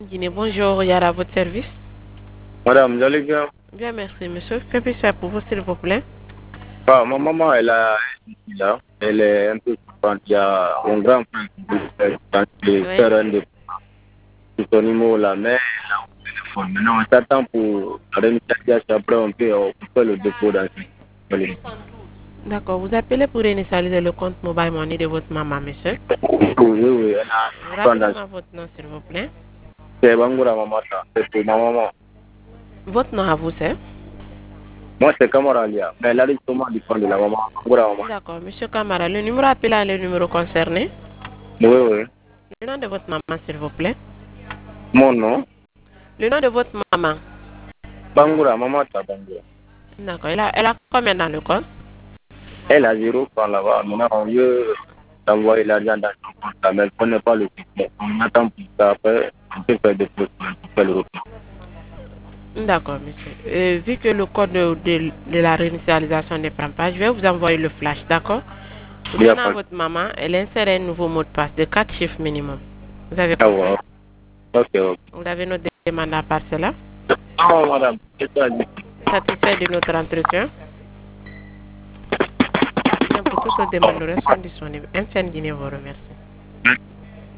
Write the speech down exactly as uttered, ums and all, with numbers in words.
Guinée, bonjour, Yara, à votre service. Madame, vous allez bien? Bien, merci, monsieur. Que puis-je faire pour vous, s'il vous plaît? Ah, ma maman, elle a un souci là. Elle est un peu souffrante. Il y a un grand frère qui veut faire Oui. faire un dépôt sur son numéro là, mais elle a au téléphone. Maintenant, on s'attend pour la réinitialisation. Après, on peut euh, faire le dépôt dans ce numéro. D'accord, vous appelez pour initialiser le compte mobile money de votre maman, monsieur. Oui, oui, oui, elle a un enfant dans Rappelez-moi votre nom, s'il vous plaît. c'est Bangoura, maman. Ça. C'est pour ma maman. Votre nom à vous, c'est? Moi, c'est Kamara Lia. Mais elle a justement du compte de la maman. Bangoura, maman. D'accord, monsieur Camara, le numéro appelé à le numéro concerné. Oui, oui. Le nom de votre maman, s'il vous plaît. Mon nom? Le nom de votre maman. Bangoura, maman, ça, Bangoura. D'accord, elle a, elle a combien dans le compte? Elle a zéro franc là-bas. Maintenant, on veut envoyer l'argent dans son compte là, mais elle ne connaît pas le système. On attend pour ça. Après, on peut faire des choses pour faire le retour. D'accord, monsieur. Euh, vu que le code de, de- de la réinitialisation ne prend pas, je vais vous envoyer le flash, d'accord? Pour Il n'y a donner à pas de votre maman, elle insère un nouveau mot de passe de quatre chiffres minimum. Vous avez compris? savoir. Ok, ok. Vous avez notre demande à part cela? Non, madame, c'est ça. Satisfait de notre entretien? Bien, pour toute autre demande, nous restons disponibles. M F N Guinée vous remercie.